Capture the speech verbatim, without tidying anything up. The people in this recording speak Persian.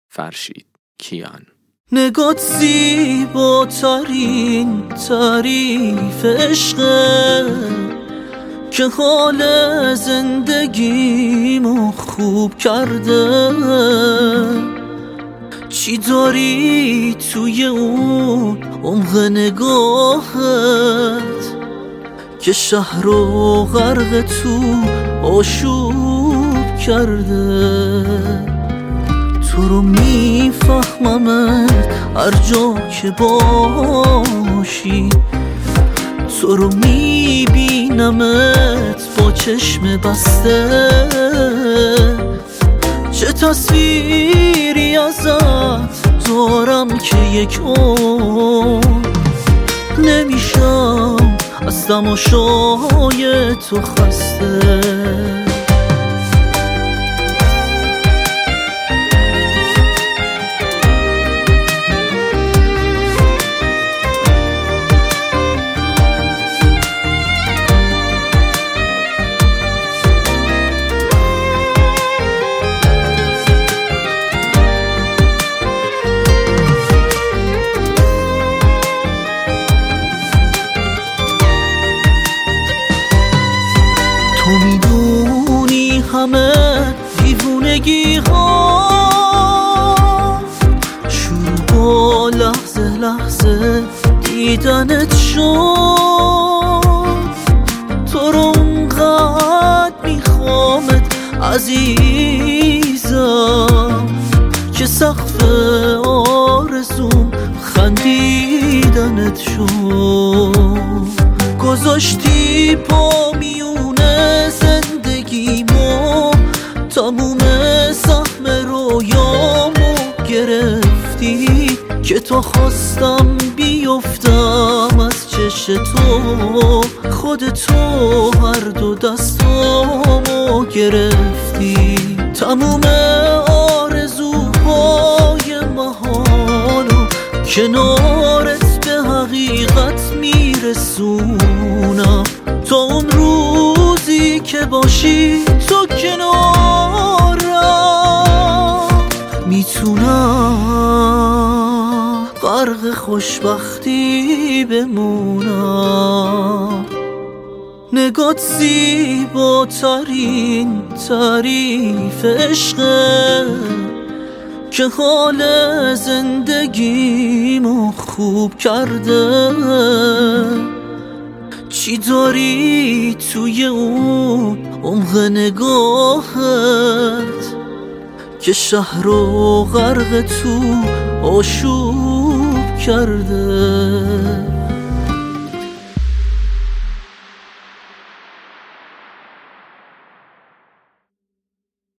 فرشید کیان. نگات زیباترین تعریف عشقه که حال زندگیمو خوب کرده. چی داری توی اون عمق نگاهت که شهر رو غرق تو آشوب کرده؟ تو رو میفهممت هر جا که باشی، تو رو میبینمت با چشم بسته. چه تصویری ازت دارم که یک عمر نمیشم از تماشای تو خسته. تو میدونی همه دیوونگی ها شروع با لحظه لحظه دیدنت شد. تو رو اونقدر میخوامت عزیزم که سقف آرزوم خندیدنت شد. گذاشتی پا میونه زندگیمو، تموم سهم رویامو گرفتی که تا خواستم بیفتم از چش تو، خودتو هر دو دستامو گرفتی. تموم آرزوهای محالو کنارت به حقیقت میرسونم. تا اون روزی که باشی تو کنارم، میتونم غرق خوشبختی بمونم. نگات زیباترین تعریف عشقه که حال زندگیمو خوب کرده. چی داری توی اون عمق نگاهت که شهر رو غرق تو آشوب کرده؟